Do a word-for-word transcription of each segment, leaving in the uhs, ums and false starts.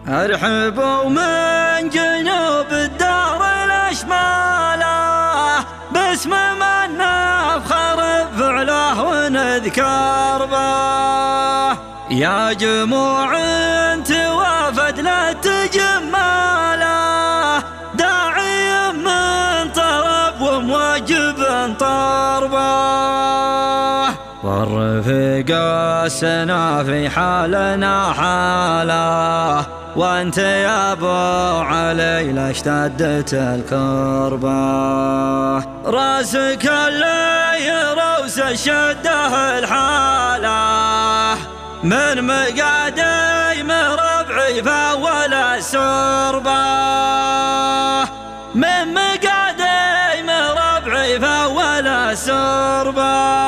ارحبوا من جنوب الدار الاشماله باسم من نفخر بفعله ونذكر به. يا جموع انت وافد للتجماله داعي من طرب وموجب طربه. والرفيق السنا في حالنا حاله وانت يا ابو علي لاشتدت الكربه. راسك اللي روس الشده الحاله من مقاديم ربعي فاول السربه. من مقاديم ربعي فاول السربه.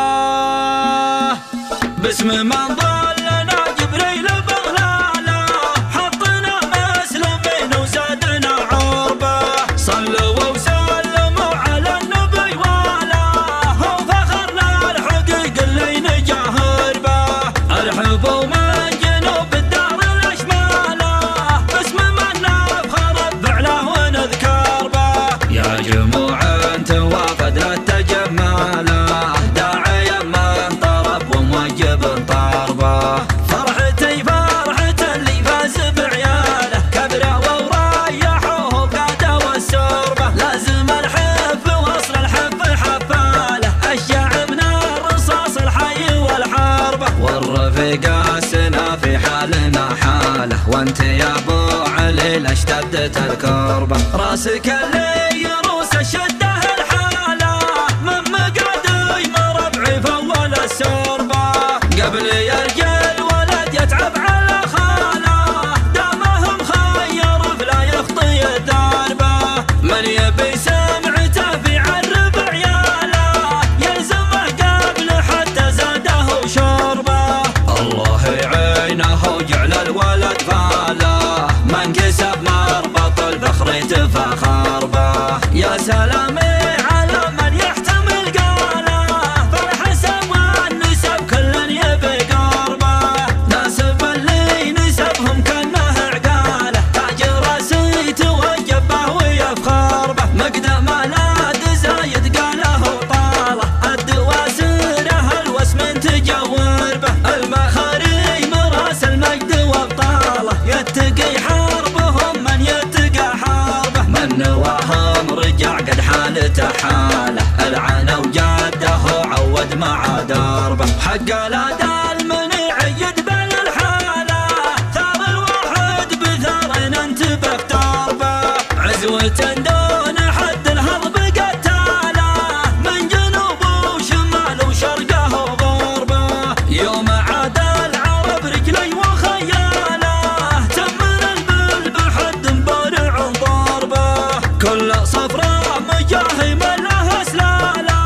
باسم من ضلنا جبريل بغلاله حطنا مسلمين وزادنا عربه. صلوا وسلموا على النبي واله وفخرنا الحقيق اللي نجاهر به. ارحبوا من جنوب الدار الاشماله باسم من نفخر بفعله ونذكر به. يا جموع انت وافد للتجماله داعي من طرب وموجب طربه. فرحتي فرحة اللي فاز بعياله كبره وريحوه بقاده والسربه. لازم الحف واصل الحف حفاله اشجع من الرصاص الحي والحربه. والرفيق السنا في حالنا حاله وانت يا ابو علي لاشتدت الكربه. راسك اللي يروس الشده الحاله من مقاديم ربعي فاول السربه. قبل يرجع الولد يتعب على خاله دامهم خير فلا يخطي دربه. من يبي سمعته في عرب عياله يلزمه قبل حتى زاده شربه. الله يعينه وجعل الولد فاله من كسب مربط الفخر تفخر به. يا سلامي على من يحتمل قاله فالحسب والنسب كل يبي قربه. ناسب اللي نسبهم كانه عقاله تاج راسي توجب به ويفخر به. مقدم الاد زايد قاله وطاله الدواسره الوسم تجور به. المخاريم راس المجد وابطاله يتقي حربهم من يتقى حربه. من نواهم رجع قد حالته حاله العنى وجاده عود مع دربه. حق الاداء المنيع يدبل الحاله ثار الواحد بثار انتبه تربه. عزوة دون حد الهضب قتاله من جنوب وشمال وشرقه وغربه. يوم عاد العرب رجلي وخياله تمن البل بحد مبارع ضربه. كل صفرة مجاهم له اسلاله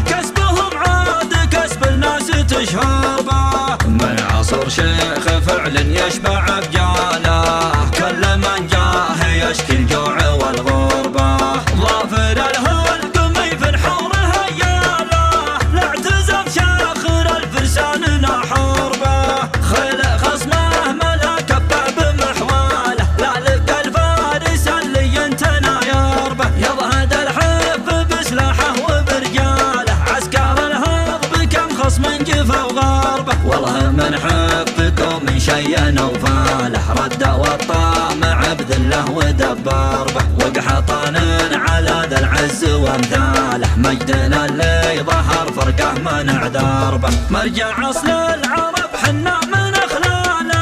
كسبهم عاد كسب الناس تشهر به. من عصر شيخ فعل يشبع بجاله كل من جاه يشكي الجوع والغربه. ظافر الهلقمي في الحور هياله لاعتزم شاخر الفرسان نحر به. خلق خصمه ملا كبه بمحواله لا لقى الفارس اللي ينتنى يربه. يضهد الحف بسلاحه وبرجاله عسكر الهضب كم خصم جفا وغربه. والله من حفكم من شي نوفاله رد والطامع بذله ودبر به. وقحطان على ذا العز وامثاله مجدنا اللي ظهر فرقه منع دربه. مرجع اصل العرب حنا من اخلاله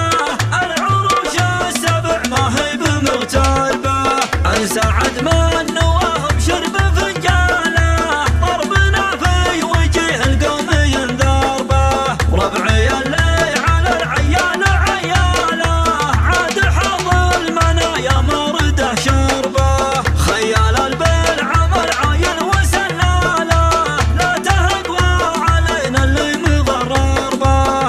العروش السبع ما هي بمغتربه. انسعد من نواهم شرب فنجاله ضربنا في وجه القوم ينذربه. ربعي اللي على العيال عياله عاد حظ المنايا مرده شربه. خيال البلعمل عاين وسلاله لا تهقوا علينا اللي مضرر به.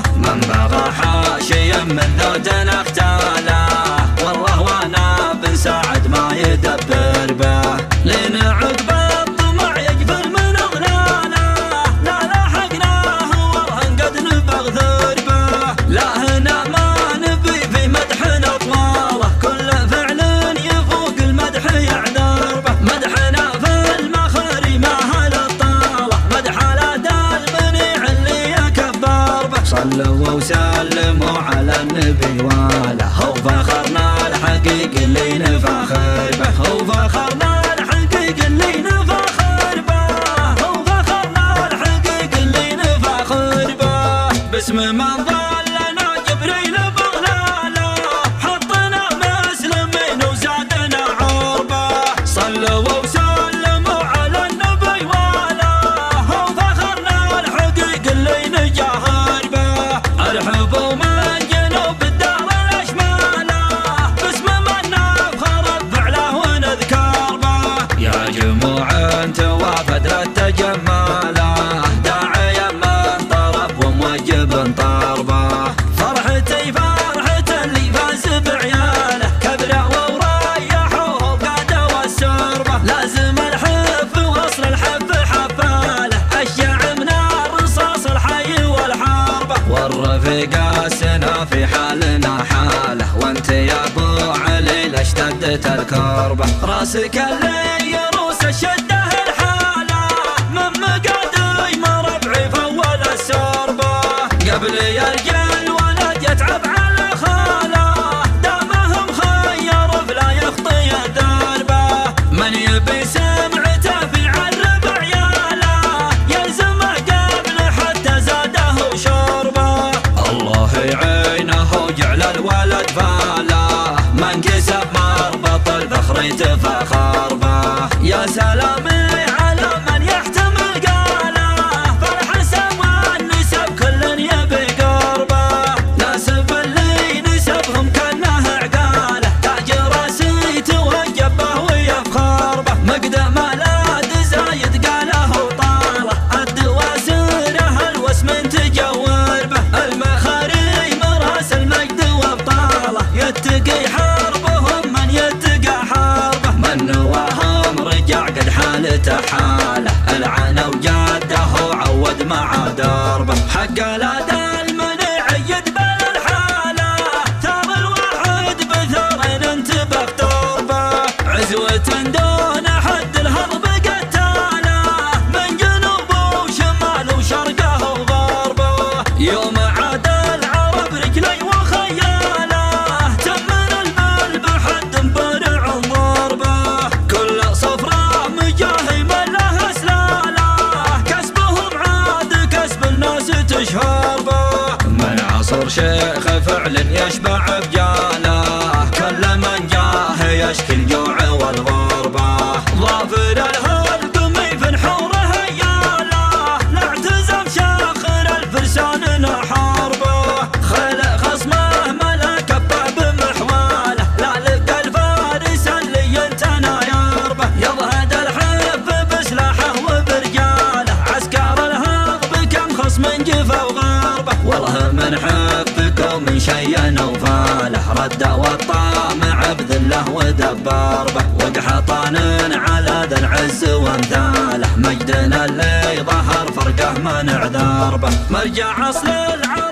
نسيت الكربة. راسك اللي يروس الشدة الحالة من مقادي ما ربعي فول السربة. قبلي الجل ولد يتعب على خاله دامه مخير فلا يخطي دربه. من يبي سمعته في عرب عياله يلزمه قبل حتى زاده وشربه. الله يعينه وجعل الولد فاله من كسب مربط الفخر تفخر به. يا سلامي على من يحتمل قاله فالحسب والنسب كل يبي قربه. ناسب اللي نسبهم كانه عقاله تاج راسي توجب به ويفخر به. مقدم مالاد زايد قاله وطاله الدواسره الوسم تجور به. المخاري مراس المجد وابطاله يتقي حربهم من يتقى حربه. من نواهم رجع قد حالته حاله العنى وجاده عود مع دربه. حق الاداء المنع يدبل الحاله ثار الواحد بثارين انتبه تربه. عزوة دون حد الهضب قتاله من جنوب وشمال وشرقه وغربه. يوم عاد العرب رجلي وخياله تمن المال بحد برع ضربه. كل صفرة مجاهي من له اسلاله كسبهم عاد كسب الناس تشهر به. من عصر شيخ فعل يشبع بجاله كل من جاه يشكي الجوع والغربه. ظافر الهرب ميف حوره هياله لا اعتزم شاخر الفرسان نحاربه. خلق خصمه ملا كبه بمحواله لا لقى الفارس اللي ينتنى يربه. يضهد الحف بسلاحه وبرجاله عسكر الهرب كم خصم جفا وغربه. والله من حفكم من شي نوفاله رد والطامع بذله ودبر به. وقحطان على ذا العز وامثاله مجدنا اللي ظهر فرقه منع دربه. مرجع اصل العالم